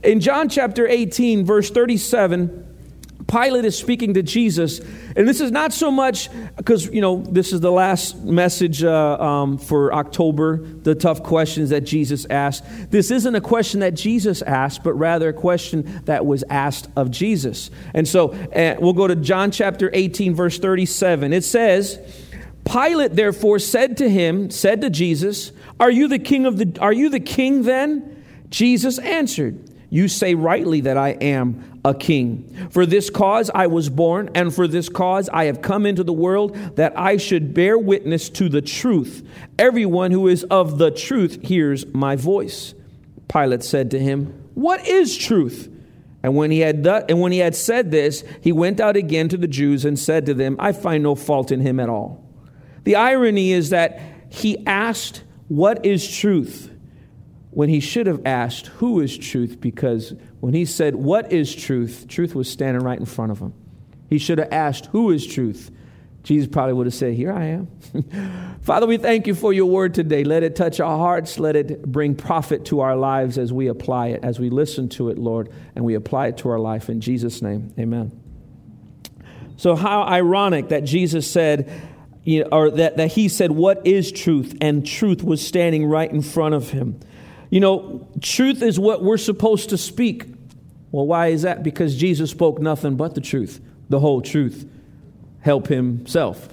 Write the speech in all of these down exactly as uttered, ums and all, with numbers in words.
In John chapter eighteen, verse thirty-seven, Pilate is speaking to Jesus. And this is not so much because, you know, this is the last message uh, um, for October, the tough questions that Jesus asked. This isn't a question that Jesus asked, but rather a question that was asked of Jesus. And so uh, we'll go to John chapter eighteen, verse thirty-seven. It says, Pilate therefore said to him, said to Jesus, Are you the king of the, are you the king then? Jesus answered, You say rightly that I am a king. For this cause I was born, and for this cause I have come into the world, that I should bear witness to the truth. Everyone who is of the truth hears my voice. Pilate said to him, What is truth? And when he had done, and when he had said this, he went out again to the Jews and said to them, I find no fault in him at all. The irony is that he asked, What is truth? When he should have asked, Who is truth? Because when he said, What is truth? Truth was standing right in front of him. He should have asked, Who is truth? Jesus probably would have said, Here I am. Father, we thank you for your word today. Let it touch our hearts. Let it bring profit to our lives as we apply it, as we listen to it, Lord, and we apply it to our life. In Jesus' name, amen. So how ironic that Jesus said, you know, or that, that he said, What is truth? And truth was standing right in front of him. You know, truth is what we're supposed to speak. Well, why is that? Because Jesus spoke nothing but the truth, the whole truth. Help himself.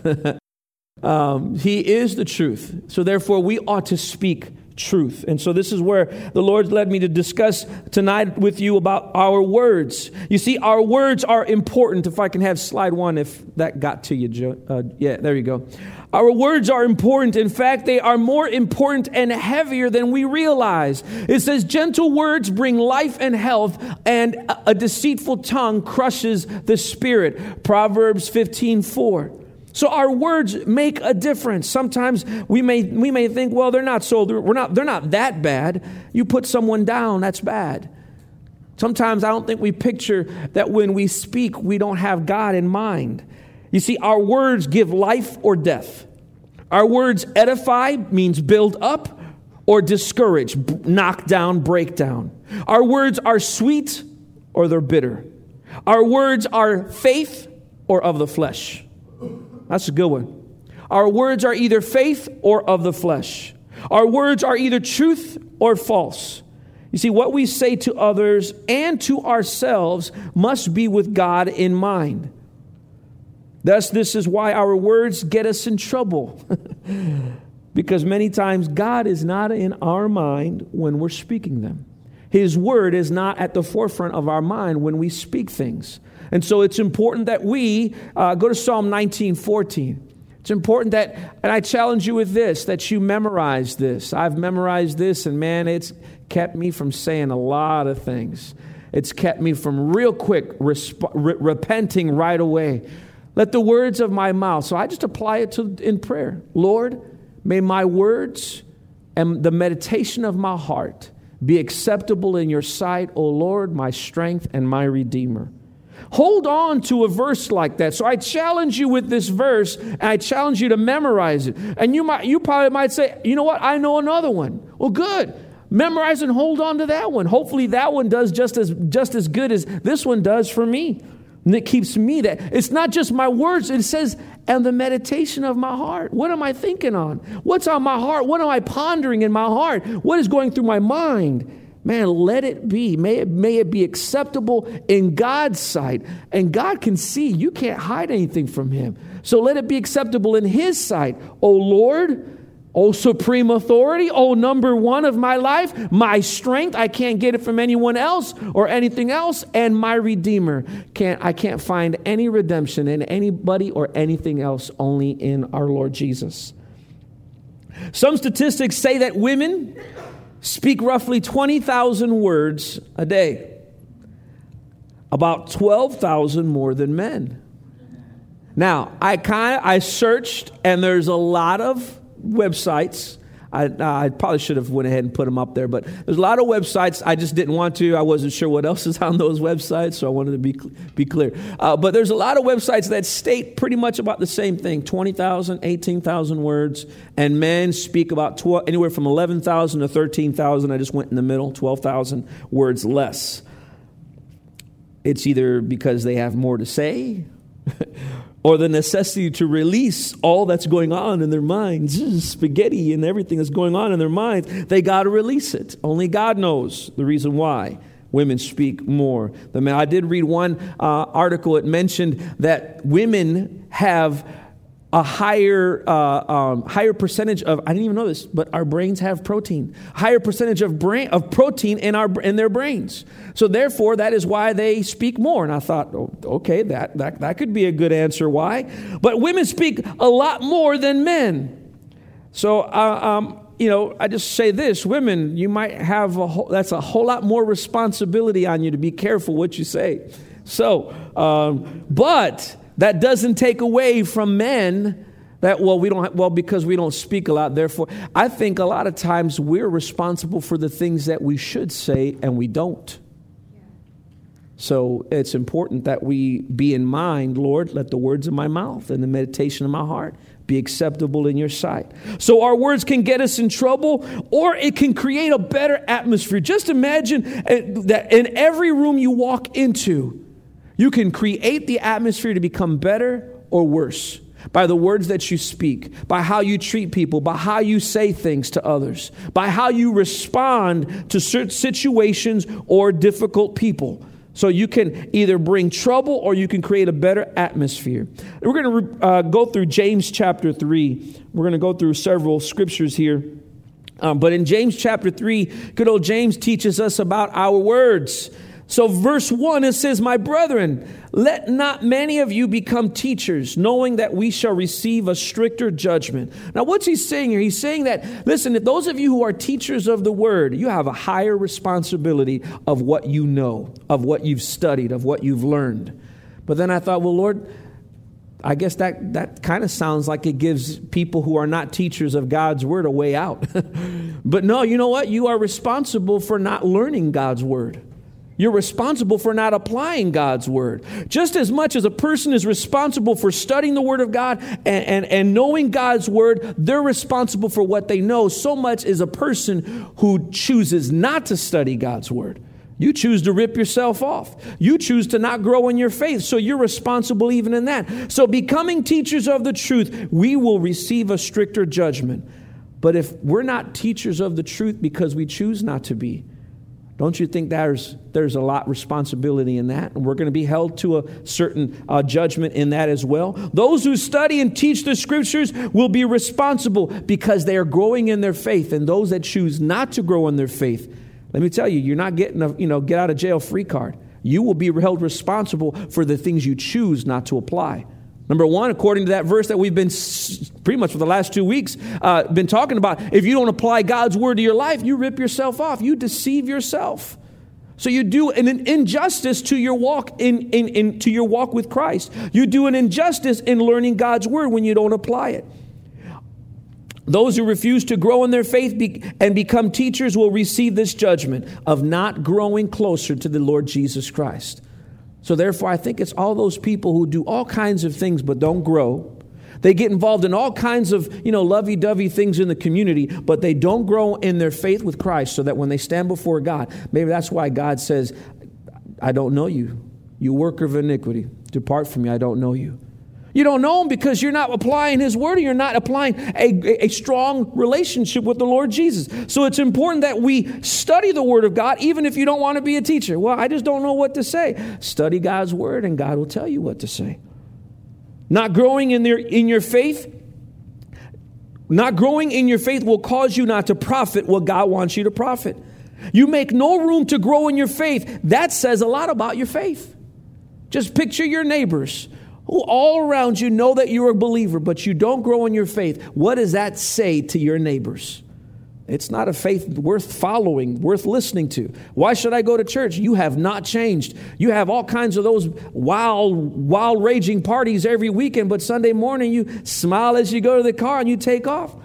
um, he is the truth. So therefore, we ought to speak truth. And so this is where the Lord led me to discuss tonight with you about our words. You see, our words are important. If I can have slide one, if that got to you, Joe. Uh, yeah, there you go. Our words are important. In fact, they are more important and heavier than we realize. It says, gentle words bring life and health, and a deceitful tongue crushes the spirit. Proverbs fifteen four. So our words make a difference. Sometimes we may we may think, well, they're not so we're not they're not that bad. You put someone down, that's bad. Sometimes I don't think we picture that when we speak, we don't have God in mind. You see, our words give life or death. Our words edify means build up, or discourage, knock down, break down. Our words are sweet or they're bitter. Our words are faith or of the flesh. That's a good one. Our words are either faith or of the flesh. Our words are either truth or false. You see, what we say to others and to ourselves must be with God in mind. Thus, this is why our words get us in trouble. Because many times God is not in our mind when we're speaking them. His word is not at the forefront of our mind when we speak things. And so it's important that we uh, go to Psalm nineteen fourteen. It's important that, and I challenge you with this, that you memorize this. I've memorized this, and man, it's kept me from saying a lot of things. It's kept me from real quick resp- re- repenting right away. Let the words of my mouth, so I just apply it to in prayer. Lord, may my words and the meditation of my heart be acceptable in your sight, O Lord, my strength and my Redeemer. Hold on to a verse like that. So I challenge you with this verse, and I challenge you to memorize it. And you might, you probably might say, you know what? I know another one. Well, good. Memorize and hold on to that one. Hopefully that one does just as just as good as this one does for me. And it keeps me that. It's not just my words. It says, and the meditation of my heart. What am I thinking on? What's on my heart? What am I pondering in my heart? What is going through my mind? Man, let it be. May it, may it be acceptable in God's sight. And God can see. You can't hide anything from him. So let it be acceptable in his sight. Oh Lord, oh supreme authority, oh number one of my life, my strength. I can't get it from anyone else or anything else. And my Redeemer. Can't, I can't find any redemption in anybody or anything else, only in our Lord Jesus. Some statistics say that women speak roughly twenty thousand words a day. About twelve thousand more than men. Now, I kind of I searched, and there's a lot of websites I, I probably should have went ahead and put them up there, but there's a lot of websites. I just didn't want to. I wasn't sure what else is on those websites, so I wanted to be be clear. Uh, but there's a lot of websites that state pretty much about the same thing, twenty thousand, eighteen thousand words, and men speak about twelve, anywhere from eleven thousand to thirteen thousand. I just went in the middle, twelve thousand words less. It's either because they have more to say or the necessity to release all that's going on in their minds, spaghetti and everything that's going on in their minds. They got to release it. Only God knows the reason why women speak more than men. I did read one uh, article. It mentioned that women have a higher uh, um, higher percentage of, I didn't even know this, but our brains have protein. Higher percentage of brain of protein in our in their brains. So therefore, that is why they speak more. And I thought, oh, okay, that, that that could be a good answer why. But women speak a lot more than men. So, uh, um, you know, I just say this, women, you might have a whole, that's a whole lot more responsibility on you to be careful what you say. So, um, but that doesn't take away from men that, well, we don't have, well, because we don't speak a lot. Therefore, I think a lot of times we're responsible for the things that we should say and we don't. So it's important that we be in mind, Lord, let the words of my mouth and the meditation of my heart be acceptable in your sight. So our words can get us in trouble, or it can create a better atmosphere. Just imagine that in every room you walk into, you can create the atmosphere to become better or worse by the words that you speak, by how you treat people, by how you say things to others, by how you respond to certain situations or difficult people. So you can either bring trouble or you can create a better atmosphere. We're going to uh, go through James chapter three. We're going to go through several scriptures here. Um, but in James chapter three, good old James teaches us about our words. So verse one, it says, my brethren, let not many of you become teachers, knowing that we shall receive a stricter judgment. Now, what's he saying here? He's saying that, listen, if those of you who are teachers of the word, you have a higher responsibility of what you know, of what you've studied, of what you've learned. But then I thought, well, Lord, I guess that, that kind of sounds like it gives people who are not teachers of God's word a way out. But no, you know what? You are responsible for not learning God's word. You're responsible for not applying God's word. Just as much as a person is responsible for studying the word of God and, and, and knowing God's word, they're responsible for what they know. So much is a person who chooses not to study God's word. You choose to rip yourself off. You choose to not grow in your faith. So you're responsible even in that. So becoming teachers of the truth, we will receive a stricter judgment. But if we're not teachers of the truth because we choose not to be, don't you think there's there's a lot of responsibility in that? And we're going to be held to a certain uh, judgment in that as well. Those who study and teach the scriptures will be responsible because they are growing in their faith. And those that choose not to grow in their faith, let me tell you, you're not getting a you know get out of jail free card. You will be held responsible for the things you choose not to apply. Number one, according to that verse that we've been pretty much for the last two weeks uh, been talking about, if you don't apply God's word to your life, you rip yourself off. You deceive yourself. So you do an injustice to your walk in, in, in to your walk with Christ. You do an injustice in learning God's word when you don't apply it. Those who refuse to grow in their faith be, and become teachers will receive this judgment of not growing closer to the Lord Jesus Christ. So therefore, I think it's all those people who do all kinds of things but don't grow. They get involved in all kinds of, you know, lovey-dovey things in the community, but they don't grow in their faith with Christ so that when they stand before God, maybe that's why God says, I don't know you, you worker of iniquity. Depart from me, I don't know you. You don't know him because you're not applying his word, or you're not applying a, a strong relationship with the Lord Jesus. So it's important that we study the word of God, even if you don't want to be a teacher. Well, I just don't know what to say. Study God's word and God will tell you what to say. Not growing in their in your faith, not growing in your faith will cause you not to profit what God wants you to profit. You make no room to grow in your faith. That says a lot about your faith. Just picture your neighbors who all around you know that you're a believer, but you don't grow in your faith. What does that say to your neighbors? It's not a faith worth following, worth listening to. Why should I go to church? You have not changed. You have all kinds of those wild, wild raging parties every weekend, but Sunday morning you smile as you go to the car and you take off.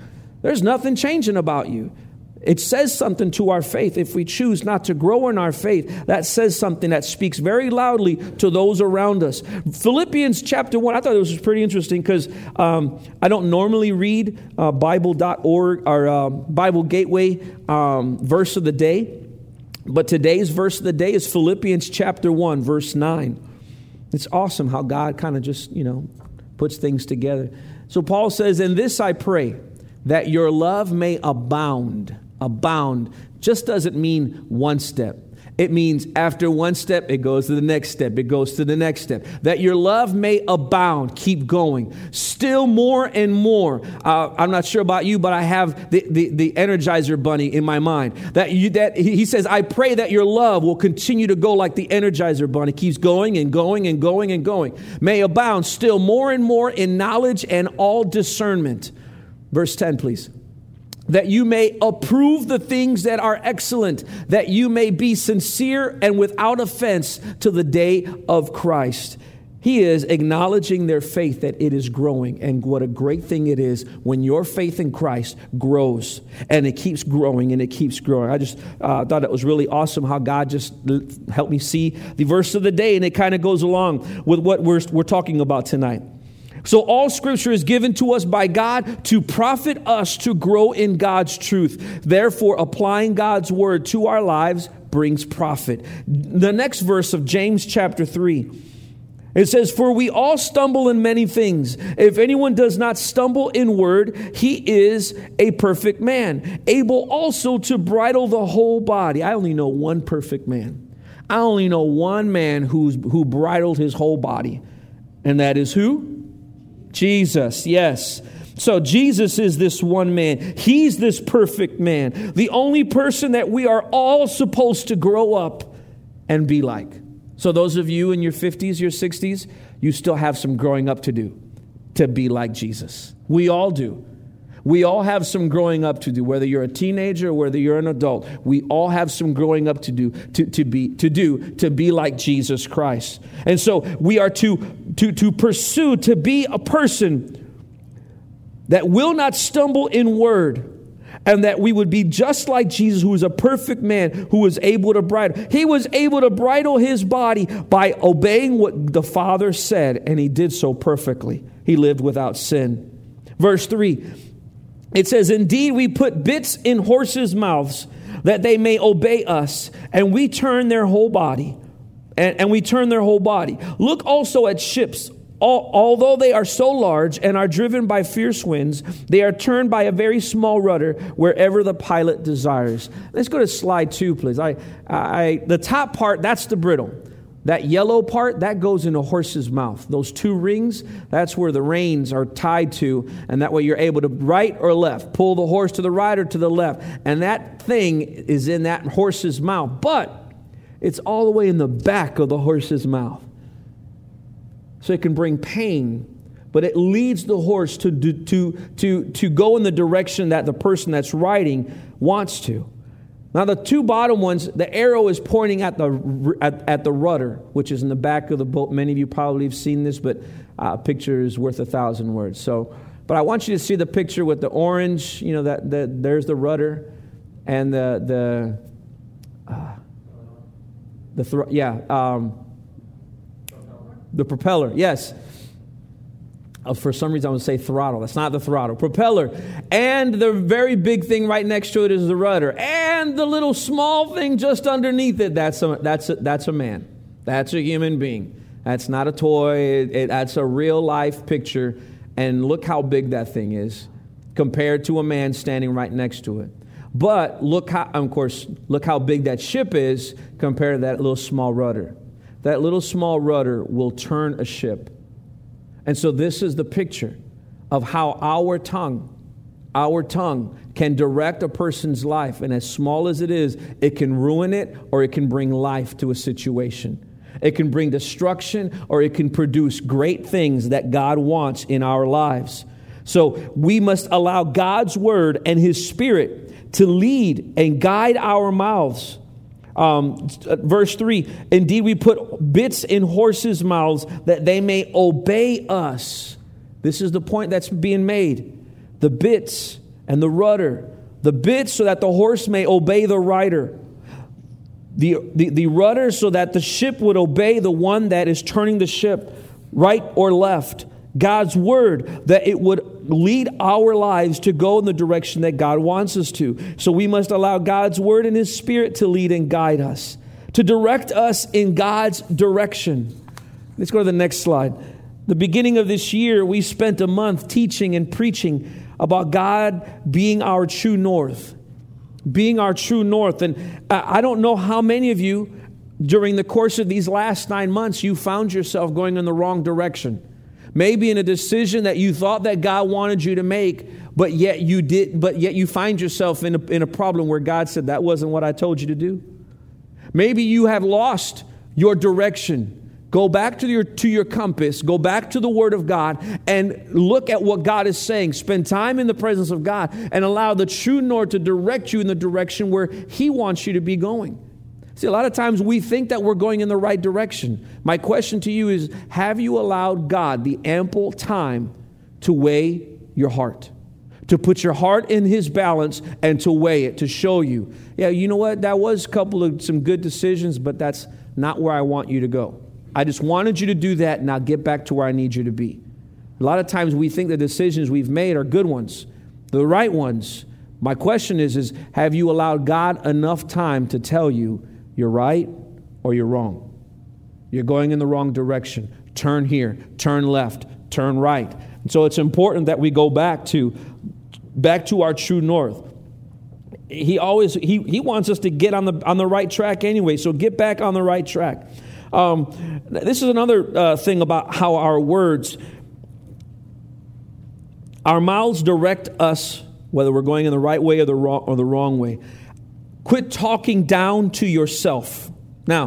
There's nothing changing about you. It says something to our faith. If we choose not to grow in our faith, that says something that speaks very loudly to those around us. Philippians chapter one, I thought it was pretty interesting because um, I don't normally read uh, Bible dot org or uh, Bible Gateway um, verse of the day. But today's verse of the day is Philippians chapter one, verse nine. It's awesome how God kind of just, you know, puts things together. So Paul says, "In this I pray, that your love may abound." Abound just doesn't mean one step. It means after one step, it goes to the next step. It goes to the next step. That your love may abound. Keep going. Still more and more. Uh, I'm not sure about you, but I have the, the, the Energizer Bunny in my mind. That you, that he says, I pray that your love will continue to go like the Energizer Bunny. Keeps going and going and going and going. May abound still more and more in knowledge and all discernment. Verse ten, please. That you may approve the things that are excellent, that you may be sincere and without offense to the day of Christ. He is acknowledging their faith, that it is growing. And what a great thing it is when your faith in Christ grows, and it keeps growing and it keeps growing. I just uh, thought it was really awesome how God just helped me see the verse of the day, and it kind of goes along with what we're, we're talking about tonight. So all Scripture is given to us by God to profit us to grow in God's truth. Therefore, applying God's word to our lives brings profit. The next verse of James chapter three, it says, "For we all stumble in many things. If anyone does not stumble in word, he is a perfect man, able also to bridle the whole body." I only know one perfect man. I only know one man who's who bridled his whole body. And that is who? Jesus, yes. So Jesus is this one man. He's this perfect man. The only person that we are all supposed to grow up and be like. So those of you in your fifties, your sixties, you still have some growing up to do to be like Jesus. We all do. We all have some growing up to do, whether you're a teenager or whether you're an adult. We all have some growing up to do to, to be to do to be like Jesus Christ. And so we are to to to pursue to be a person that will not stumble in word, and that we would be just like Jesus, who is a perfect man, who was able to bridle. He was able to bridle his body by obeying what the Father said, and he did so perfectly. He lived without sin. Verse three. It says, "Indeed, we put bits in horses' mouths that they may obey us, and we turn their whole body, and, and we turn their whole body. Look also at ships. All, although they are so large and are driven by fierce winds, they are turned by a very small rudder wherever the pilot desires." Let's go to slide two, please. I, I, the top part, that's the bridle. That yellow part, that goes in a horse's mouth. Those two rings, that's where the reins are tied to. And that way you're able to right or left, pull the horse to the right or to the left. And that thing is in that horse's mouth. But it's all the way in the back of the horse's mouth. So it can bring pain. But it leads the horse to, to, to, to go in the direction that the person that's riding wants to. Now, the two bottom ones, the arrow is pointing at the at, at the rudder, which is in the back of the boat. Many of you probably have seen this, but a picture is worth a thousand words. So, but I want you to see the picture with the orange. You know that the, there's the rudder, and the the uh, the thr- yeah um, the propeller. Yes. Uh, for some reason, I would say throttle. That's not the throttle. Propeller. And the very big thing right next to it is the rudder. And the little small thing just underneath it, that's a, that's a, that's a man. That's a human being. That's not a toy. It, it, that's a real life picture. And look how big that thing is compared to a man standing right next to it. But look how, of course, look how big that ship is compared to that little small rudder. That little small rudder will turn a ship. And so this is the picture of how our tongue, our tongue can direct a person's life. And as small as it is, it can ruin it or it can bring life to a situation. It can bring destruction or it can produce great things that God wants in our lives. So we must allow God's word and his spirit to lead and guide our mouths. Um, verse three, "Indeed, we put bits in horses' mouths that they may obey us." This is the point that's being made. The bits and the rudder, the bit so that the horse may obey the rider, the, the, the rudder so that the ship would obey the one that is turning the ship, right or left. God's word, that it would lead our lives to go in the direction that God wants us to. So we must allow God's word and His Spirit to lead and guide us, to direct us in God's direction. Let's go to the next slide. The beginning of this year, we spent a month teaching and preaching about God being our true north, being our true north. And I don't know how many of you, during the course of these last nine months, you found yourself going in the wrong direction. Maybe in a decision that you thought that God wanted you to make, but yet you did, but yet you find yourself in a, in a problem where God said, that wasn't what I told you to do. Maybe you have lost your direction. Go back to your, to your compass, go back to the Word of God and look at what God is saying. Spend time in the presence of God and allow the true north to direct you in the direction where He wants you to be going. See, a lot of times we think that we're going in the right direction. My question to you is, have you allowed God the ample time to weigh your heart? To put your heart in His balance and to weigh it, to show you, yeah, you know what? That was a couple of some good decisions, but that's not where I want you to go. I just wanted you to do that. Now get back to where I need you to be. A lot of times we think the decisions we've made are good ones, the right ones. My question is, is have you allowed God enough time to tell you you're right or you're wrong? You're going in the wrong direction. Turn here, turn left, turn right. And so it's important that we go back to back to our true north. He always he he wants us to get on the on the right track anyway. So get back on the right track. Um, this is another uh, thing about how our words, our mouths direct us, whether we're going in the right way or the wrong or the wrong way. Quit talking down to yourself. Now,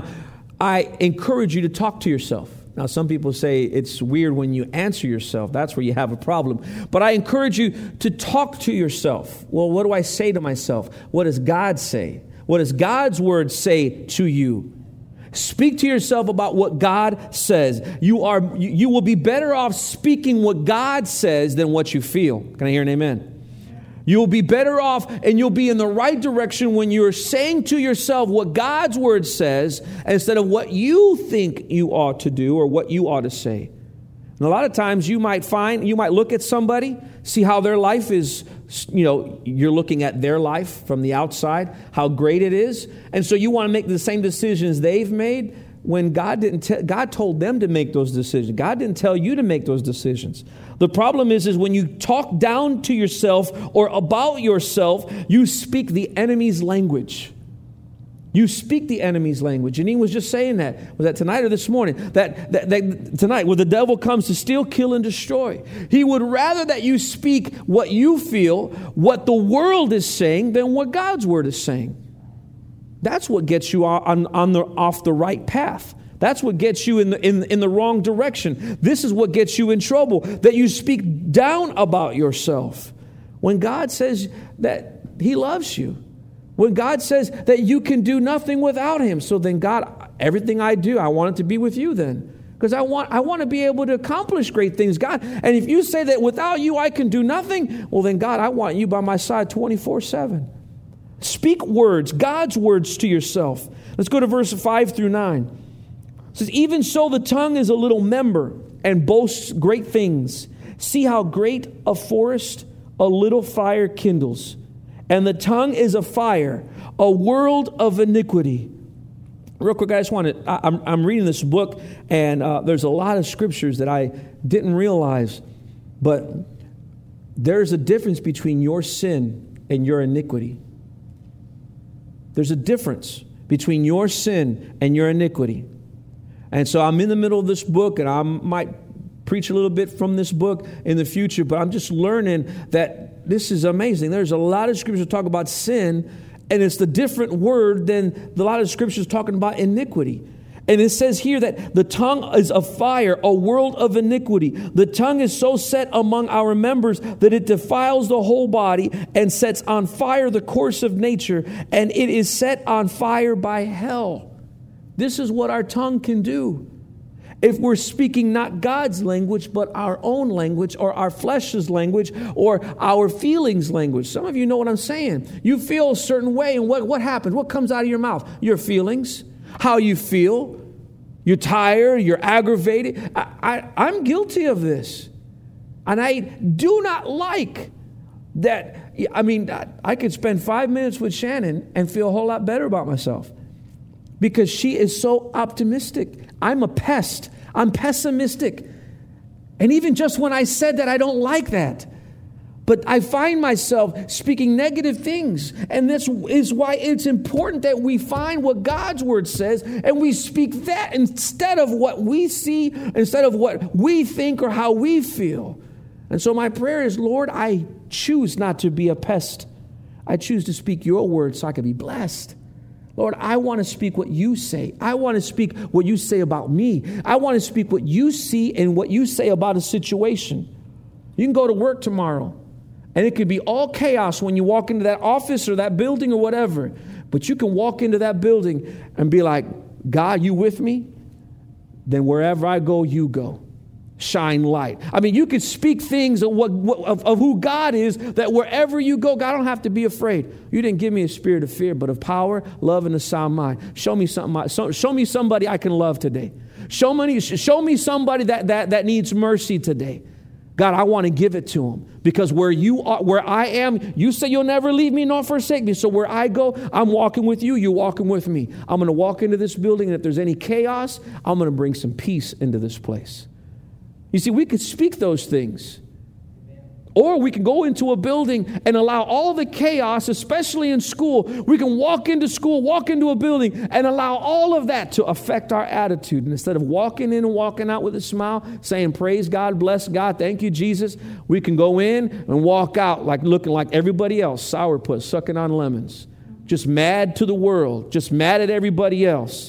I encourage you to talk to yourself. Now, some people say it's weird when you answer yourself. That's where you have a problem. But I encourage you to talk to yourself. Well, what do I say to myself? What does God say? What does God's word say to you? Speak to yourself about what God says. You are you, you will be better off speaking what God says than what you feel. Can I hear an amen? You will be better off and you'll be in the right direction when you're saying to yourself what God's word says instead of what you think you ought to do or what you ought to say. And a lot of times you might find, you might look at somebody, see how their life is, you know, you're looking at their life from the outside, how great it is. And so you want to make the same decisions they've made when God didn't te- God told them to make those decisions. God didn't tell you to make those decisions. The problem is, is when you talk down to yourself or about yourself, you speak the enemy's language. You speak the enemy's language. And he was just saying that. Was that tonight or this morning? That, that, that tonight, where the devil comes to steal, kill, and destroy. He would rather that you speak what you feel, what the world is saying, than what God's word is saying. That's what gets you on, on the, off the right path. That's what gets you in the, in, in the wrong direction. This is what gets you in trouble, that you speak down about yourself. When God says that He loves you. When God says that you can do nothing without Him. So then God, everything I do, I want it to be with you then. Because I want, I want to be able to accomplish great things, God. And if you say that without you I can do nothing, well then God, I want you by my side twenty-four seven. Speak words, God's words to yourself. Let's go to verse five through nine. It says, even so the tongue is a little member and boasts great things. See how great a forest a little fire kindles. And the tongue is a fire, a world of iniquity. Real quick, I just want to, I, I'm, I'm reading this book, and uh, there's a lot of scriptures that I didn't realize, but there's a difference between your sin and your iniquity. There's a difference between your sin and your iniquity. And so I'm in the middle of this book, and I might preach a little bit from this book in the future, but I'm just learning that this is amazing. There's a lot of scriptures talk about sin, and it's the different word than a lot of scriptures talking about iniquity. And it says here that the tongue is a fire, a world of iniquity. The tongue is so set among our members that it defiles the whole body and sets on fire the course of nature, and it is set on fire by hell. This is what our tongue can do. if we're speaking not God's language, but our own language or our flesh's language or our feelings language. Some of you know what I'm saying. You feel a certain way, and what, what happens? What comes out of your mouth? Your feelings, how you feel. You're tired, you're aggravated. I, I, I'm guilty of this. And I do not like that. I mean, I could spend five minutes with Shannon and feel a whole lot better about myself because she is so optimistic. I'm a pest. I'm pessimistic. And even just when I said that, I don't like that. But I find myself speaking negative things. And this is why it's important that we find what God's word says and we speak that instead of what we see, instead of what we think or how we feel. And so my prayer is, Lord, I choose not to be a pest. I choose to speak your word so I can be blessed. Lord, I want to speak what you say. I want to speak what you say about me. I want to speak what you see and what you say about a situation. You can go to work tomorrow, and it could be all chaos when you walk into that office or that building or whatever. But you can walk into that building and be like, God, you with me? Then wherever I go, you go. Shine light. I mean, you could speak things of, what, of, of who God is, that wherever you go, God don't have to be afraid. You didn't give me a spirit of fear, but of power, love, and a sound mind. Show me something. Show me somebody I can love today. Show me, show me somebody that, that, that needs mercy today. God, I want to give it to them because where you are, where I am, you say you'll never leave me nor forsake me. So where I go, I'm walking with you. You're walking with me. I'm going to walk into this building, and if there's any chaos, I'm going to bring some peace into this place. You see, we could speak those things. Or we can go into a building and allow all the chaos, especially in school. We can walk into school, walk into a building, and allow all of that to affect our attitude. And instead of walking in and walking out with a smile, saying, praise God, bless God, thank you, Jesus, we can go in and walk out like looking like everybody else, sourpuss, sucking on lemons, just mad to the world, just mad at everybody else.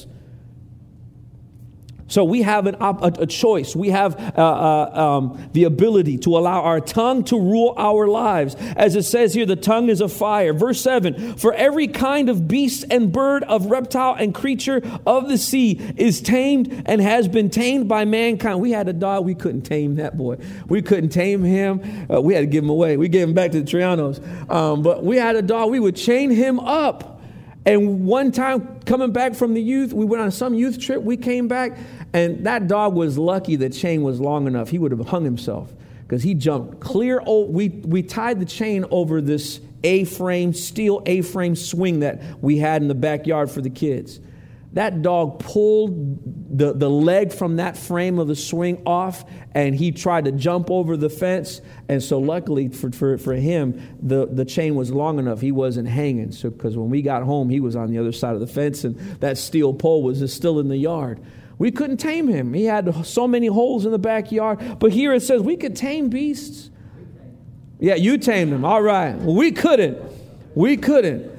So we have an, a, a choice. We have uh, uh, um, the ability to allow our tongue to rule our lives. As it says here, the tongue is a fire. Verse seven, for every kind of beast and bird, of reptile and creature of the sea is tamed and has been tamed by mankind. We had a dog. We couldn't tame that boy. We couldn't tame him. Uh, we had to give him away. We gave him back to the Trianos. Um, but we had a dog. We would chain him up. And one time coming back from the youth, we went on some youth trip. We came back, and that dog was lucky the chain was long enough. He would have hung himself because he jumped clear. Oh, we, we tied the chain over this A-frame, steel A-frame swing that we had in the backyard for the kids. That dog pulled the, the leg from that frame of the swing off, and he tried to jump over the fence. And so luckily for, for, for him, the, the chain was long enough. He wasn't hanging. So because when we got home, he was on the other side of the fence, and that steel pole was just still in the yard. We couldn't tame him. He had so many holes in the backyard. But here it says we could tame beasts. Yeah, you tamed him. All right. Well, we couldn't. We couldn't.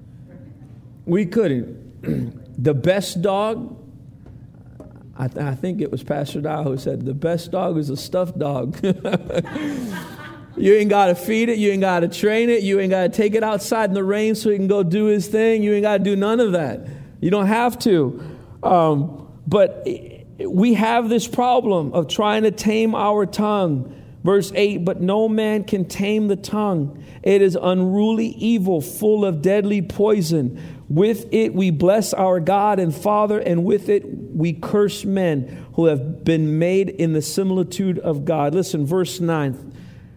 We couldn't. The best dog, I, th- I think it was Pastor Dow who said, the best dog is a stuffed dog. You ain't got to feed it. You ain't got to train it. You ain't got to take it outside in the rain so he can go do his thing. You ain't got to do none of that. You don't have to. Um, but we have this problem of trying to tame our tongue. Verse eight, but no man can tame the tongue. It is unruly evil, full of deadly poison. With it we bless our God and Father, and with it we curse men who have been made in the similitude of God. Listen, verse nine.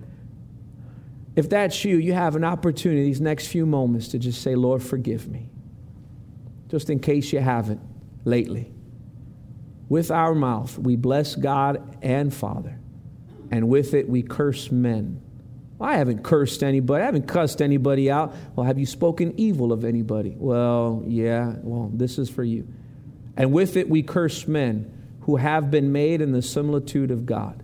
If that's you, you have an opportunity these next few moments to just say, Lord, forgive me. Just in case you haven't lately. With our mouth, we bless God and Father. And with it, we curse men. Well, I haven't cursed anybody. I haven't cussed anybody out. Well, have you spoken evil of anybody? Well, yeah. Well, this is for you. And with it, we curse men who have been made in the similitude of God.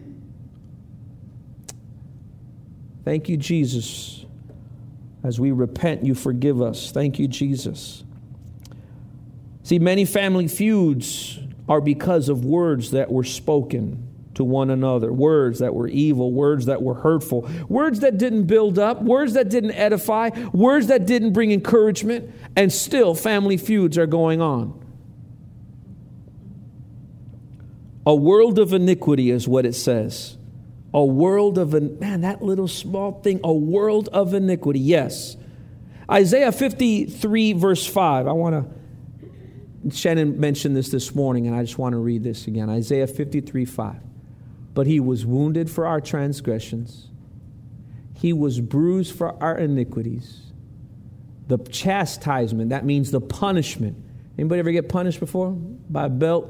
Thank you, Jesus. As we repent, you forgive us. Thank you, Jesus. See, many family feuds are because of words that were spoken to one another, words that were evil, words that were hurtful, words that didn't build up, words that didn't edify, words that didn't bring encouragement, and still family feuds are going on. A world of iniquity is what it says. A world of, man, that little small thing, a world of iniquity. Yes. Isaiah fifty-three verse five. I want to, Shannon mentioned this this morning, and I just want to read this again. Isaiah fifty-three five. But he was wounded for our transgressions. He was bruised for our iniquities. The chastisement, that means the punishment. Anybody ever get punished before? By a belt?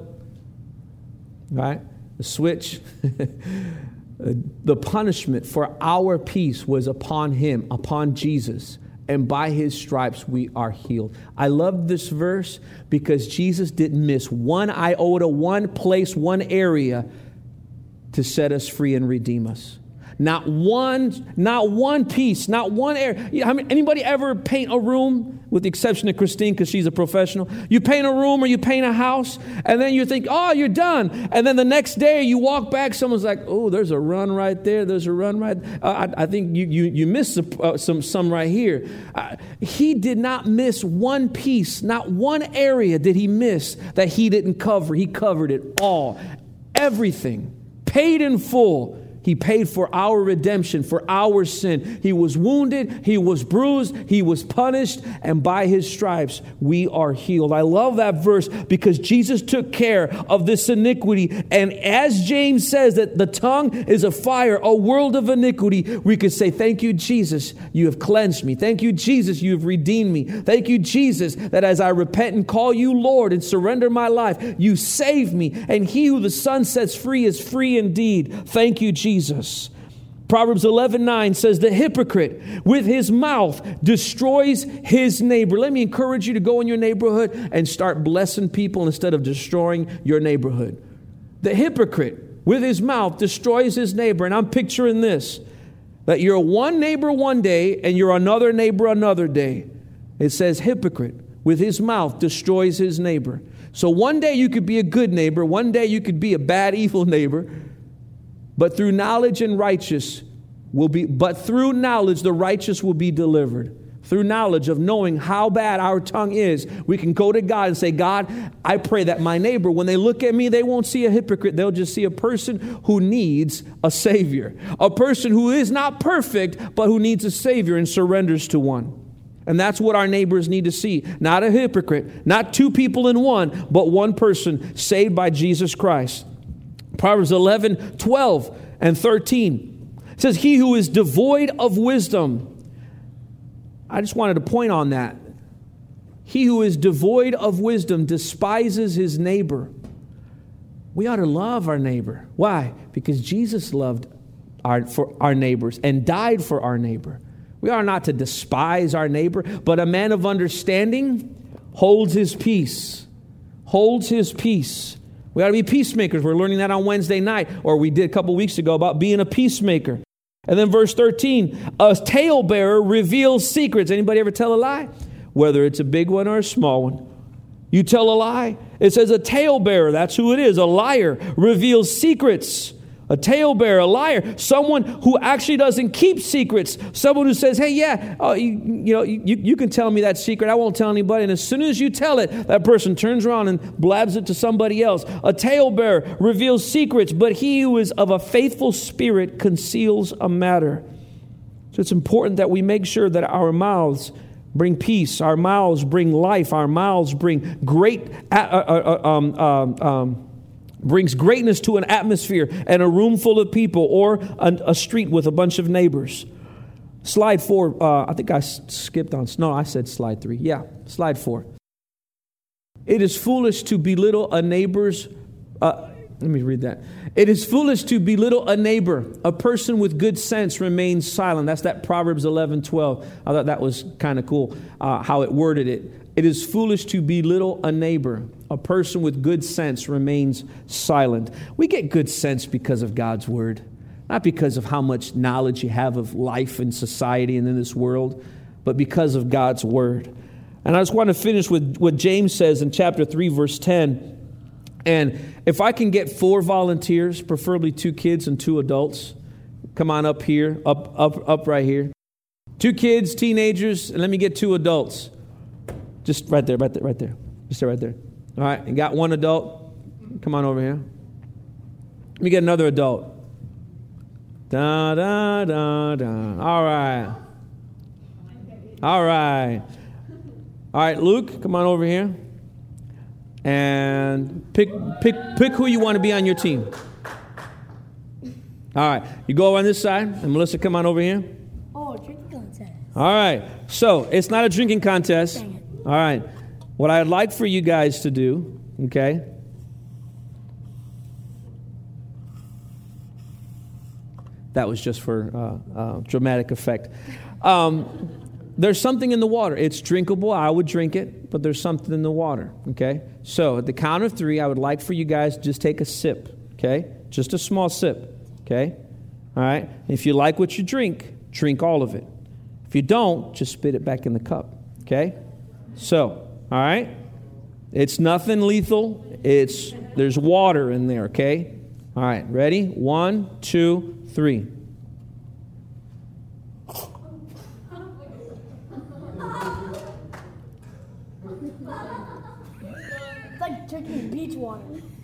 Right? The switch. The punishment for our peace was upon him, upon Jesus. And by his stripes we are healed. I love this verse because Jesus didn't miss one iota, one place, one area to set us free and redeem us. Not one, not one piece, not one area. I mean, anybody ever paint a room, with the exception of Christine because she's a professional? You paint a room or you paint a house, and then you think, oh, you're done. And then the next day you walk back, someone's like, oh, there's a run right there. There's a run right. Uh, I, I think you you you missed uh, some some right here. Uh, he did not miss one piece, not one area did he miss that he didn't cover. He covered it all, everything, paid in full. He paid for our redemption, for our sin. He was wounded, he was bruised, he was punished, and by his stripes we are healed. I love that verse because Jesus took care of this iniquity. And as James says that the tongue is a fire, a world of iniquity, we could say, thank you, Jesus, you have cleansed me. Thank you, Jesus, you have redeemed me. Thank you, Jesus, that as I repent and call you Lord and surrender my life, you save me. And he who the Son sets free is free indeed. Thank you, Jesus. Jesus. Proverbs eleven nine says, the hypocrite with his mouth destroys his neighbor. Let me encourage you to go in your neighborhood and start blessing people instead of destroying your neighborhood. The hypocrite with his mouth destroys his neighbor. And I'm picturing this, that you're one neighbor one day and you're another neighbor another day. It says hypocrite with his mouth destroys his neighbor. So one day you could be a good neighbor. One day you could be a bad, evil neighbor. But through knowledge and righteous will be, but through knowledge, the righteous will be delivered. Through knowledge of knowing how bad our tongue is, we can go to God and say, God, I pray that my neighbor, when they look at me, they won't see a hypocrite. They'll just see a person who needs a Savior. A person who is not perfect, but who needs a Savior and surrenders to one. And that's what our neighbors need to see. Not a hypocrite, not two people in one, but one person saved by Jesus Christ. Proverbs eleven, twelve, and thirteen. It says, he who is devoid of wisdom. I just wanted to point on that. He who is devoid of wisdom despises his neighbor. We ought to love our neighbor. Why? Because Jesus loved our, for our neighbors and died for our neighbor. We are not to despise our neighbor, but a man of understanding holds his peace. Holds his peace. We ought to be peacemakers. We're learning that on Wednesday night, or we did a couple weeks ago about being a peacemaker. And then verse thirteen, a talebearer reveals secrets. Anybody ever tell a lie? Whether it's a big one or a small one. You tell a lie. It says a talebearer, that's who it is, a liar, reveals secrets. A talebearer, a liar, someone who actually doesn't keep secrets. Someone who says, hey, yeah, oh, you, you know, you, you can tell me that secret. I won't tell anybody. And as soon as you tell it, that person turns around and blabs it to somebody else. A talebearer reveals secrets, but he who is of a faithful spirit conceals a matter. So it's important that we make sure that our mouths bring peace. Our mouths bring life. Our mouths bring great uh, uh, uh, um, um, um, brings greatness to an atmosphere and a room full of people, or a, a street with a bunch of neighbors. Slide four. Uh, I think I skipped on. No, I said slide three. Yeah, slide four. It is foolish to belittle a neighbor's. Uh, let me read that. It is foolish to belittle a neighbor. A person with good sense remains silent. That's that Proverbs eleven twelve. I thought that was kind of cool uh, how it worded it. It is foolish to belittle a neighbor. A person with good sense remains silent. We get good sense because of God's word, not because of how much knowledge you have of life and society and in this world, but because of God's word. And I just want to finish with what James says in chapter three, verse ten. And if I can get four volunteers, preferably two kids and two adults, come on up here, up, up, up right here. Two kids, teenagers, and let me get two adults. Just right there, right there, right there. Just right there. All right, you got one adult. Come on over here. Let me get another adult. Da, da, da, da. All right. All right. All right, Luke, come on over here. And pick pick pick who you want to be on your team. All right. You go on this side. And Melissa, come on over here. Oh, drinking contest. All right. So, it's not a drinking contest. Dang it. All right. What I'd like for you guys to do, okay? That was just for uh, uh, dramatic effect. Um, there's something in the water. It's drinkable. I would drink it, but there's something in the water, okay? So, at the count of three, I would like for you guys to just take a sip, okay? Just a small sip. Okay? All right? If you like what you drink, drink all of it. If you don't, just spit it back in the cup. Okay? So, all right? It's nothing lethal. It's there's water in there, okay? All right, ready? One, two, three. It's like drinking beach water.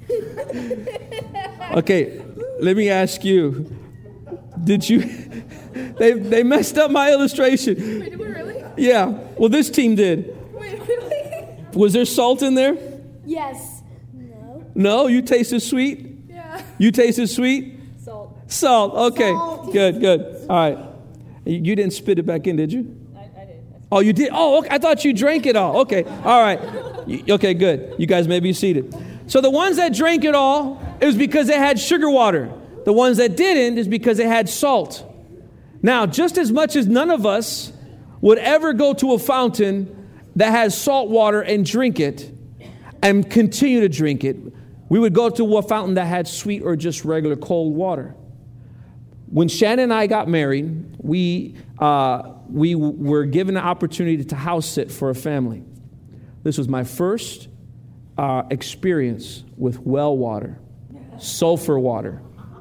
Okay, let me ask you. Did you... They they messed up my illustration. Wait, did we really? Yeah. Well, this team did. Wait, really? Was there salt in there? Yes. No. No? You tasted sweet? Yeah. You tasted sweet? Salt. Salt. Okay. Salt. Good, good. All right. You you didn't spit it back in, did you? I, I did. Oh, you did? Oh, okay. I thought you drank it all. Okay. All right. You- Okay, good. You guys may be seated. So the ones that drank it all, it was because they had sugar water. The ones that didn't is because they had salt. Now, just as much as none of us would ever go to a fountain that has salt water and drink it and continue to drink it, we would go to a fountain that had sweet or just regular cold water. When Shannon and I got married, we uh, we were given the opportunity to house sit for a family. This was my first uh, experience with well water, sulfur water.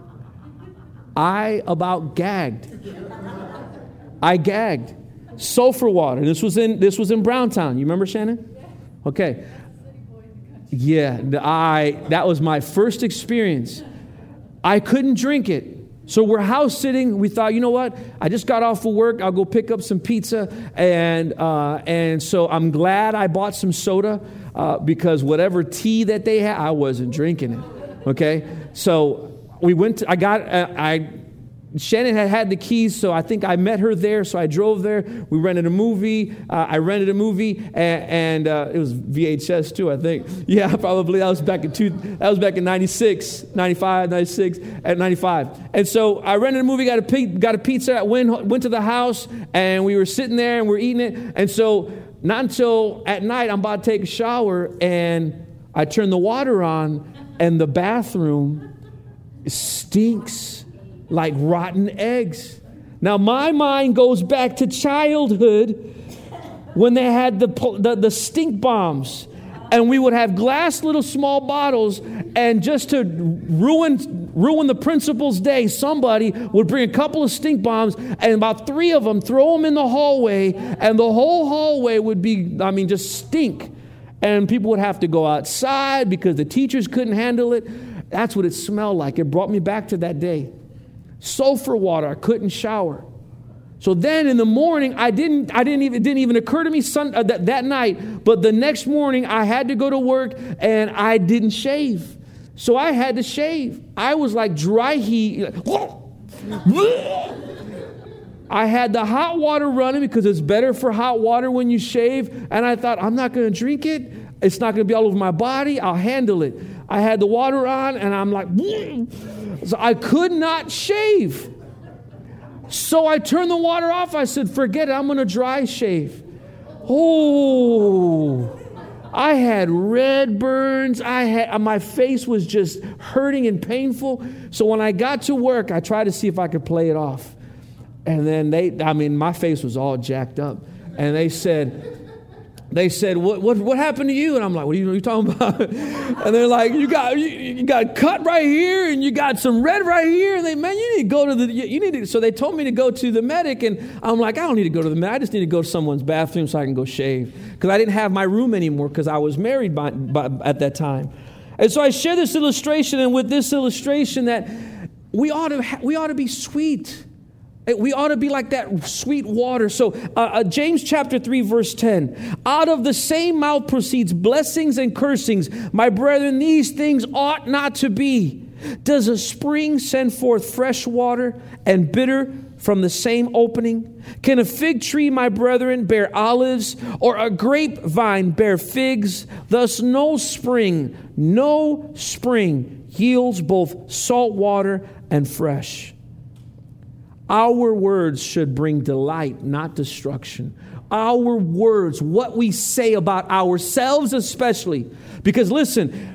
I about gagged. I gagged. Sulfur water. This was in this was in Browntown. You remember, Shannon? Okay. Yeah, the- I that was my first experience. I couldn't drink it. So we're house sitting. We thought, you know what? I just got off of work. I'll go pick up some pizza. And uh, and so I'm glad I bought some soda uh, because whatever tea that they had, I wasn't drinking it. Okay? So we went to, I got, uh, I, Shannon had had the keys, so I think I met her there. So I drove there. We rented a movie. Uh, I rented a movie, and, and uh, it was V H S too, I think. Yeah, probably. That was back in two. That was back in ninety-six, ninety-five, ninety-six, and ninety-five. And so I rented a movie. Got a pi- got a pizza. Went went to the house, and we were sitting there and we're eating it. And so not until at night, I'm about to take a shower, and I turn the water on, and the bathroom stinks like rotten eggs. Now my mind goes back to childhood when they had the, the the stink bombs, and we would have glass little small bottles, and just to ruin ruin the principal's day, somebody would bring a couple of stink bombs and about three of them, throw them in the hallway, and the whole hallway would be, I mean, just stink. And people would have to go outside because the teachers couldn't handle it. That's what it smelled like. It brought me back to that day. Sulfur water. I couldn't shower. So then in the morning, I didn't, I didn't even, it didn't even occur to me sun, uh, that, that night, but the next morning I had to go to work and I didn't shave. So I had to shave. I was like dry heat. I had the hot water running because it's better for hot water when you shave. And I thought, I'm not going to drink it. It's not going to be all over my body. I'll handle it. I had the water on and I'm like, so I could not shave. So I turned the water off. I said, forget it. I'm going to dry shave. Oh, I had red burns. I had, my face was just hurting and painful. So when I got to work, I tried to see if I could play it off. And then they, I mean, my face was all jacked up. And they said, they said, what what what happened to you? And I'm like, what are you, what are you talking about? And they're like, you got you, you got cut right here, and you got some red right here. And they, man, you need to go to the, you need to. So they told me to go to the medic, and I'm like, I don't need to go to the medic. I just need to go to someone's bathroom so I can go shave, because I didn't have my room anymore because I was married by, by at that time. And so I share this illustration, and with this illustration that we ought to, ha- we ought to be sweet. We ought to be like that sweet water. So uh, uh, James chapter three, verse ten. Out of the same mouth proceeds blessings and cursings. My brethren, these things ought not to be. Does a spring send forth fresh water and bitter from the same opening? Can a fig tree, my brethren, bear olives, or a grapevine bear figs? Thus no spring, no spring yields both salt water and fresh. Our words should bring delight, not destruction. Our words, what we say about ourselves especially. Because listen,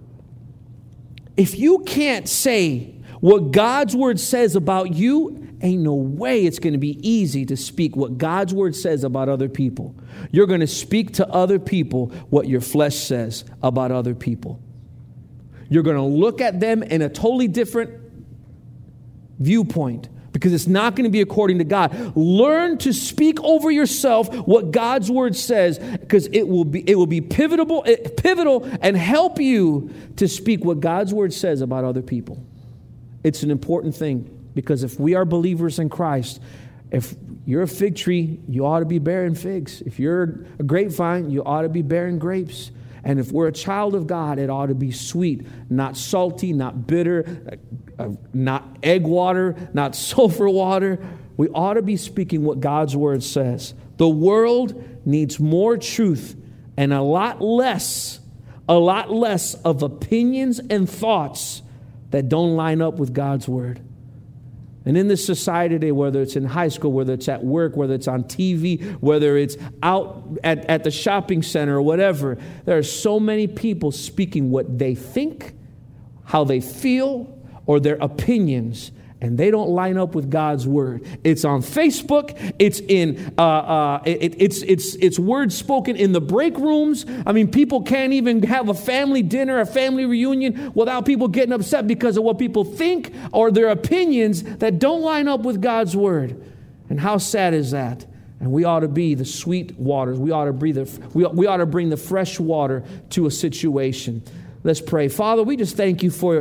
if you can't say what God's word says about you, ain't no way it's going to be easy to speak what God's word says about other people. You're going to speak to other people what your flesh says about other people. You're going to look at them in a totally different viewpoint, because it's not going to be according to God. Learn to speak over yourself what God's word says, because it will be it will be pivotal, pivotal and help you to speak what God's word says about other people. It's an important thing, because if we are believers in Christ, if you're a fig tree, you ought to be bearing figs. If you're a grapevine, you ought to be bearing grapes. And if we're a child of God, it ought to be sweet, not salty, not bitter, uh, not egg water, not sulfur water. We ought to be speaking what God's word says. The world needs more truth and a lot less, a lot less of opinions and thoughts that don't line up with God's word. And in this society today, whether it's in high school, whether it's at work, whether it's on T V, whether it's out at, at the shopping center or whatever, there are so many people speaking what they think, how they feel, or their opinions, and they don't line up with God's word. It's on Facebook. It's in uh, uh, it, it's it's it's words spoken in the break rooms. I mean, people can't even have a family dinner, a family reunion, without people getting upset because of what people think or their opinions that don't line up with God's word. And how sad is that? And we ought to be the sweet waters. We ought to breathe. The, we we ought to bring the fresh water to a situation. Let's pray. Father, we just thank you for.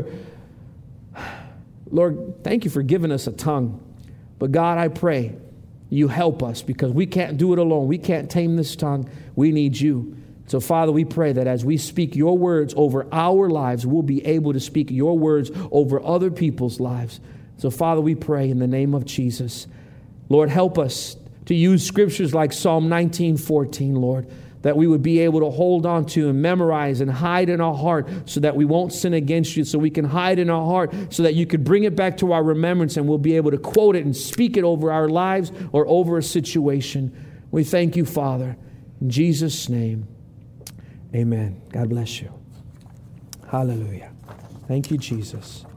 Lord, thank you for giving us a tongue. But God, I pray you help us, because we can't do it alone. We can't tame this tongue. We need you. So, Father, we pray that as we speak your words over our lives, we'll be able to speak your words over other people's lives. So, Father, we pray in the name of Jesus. Lord, help us to use scriptures like Psalm nineteen fourteen, Lord, that we would be able to hold on to and memorize and hide in our heart so that we won't sin against you, so we can hide in our heart so that you could bring it back to our remembrance and we'll be able to quote it and speak it over our lives or over a situation. We thank you, Father. In Jesus' name, amen. God bless you. Hallelujah. Thank you, Jesus.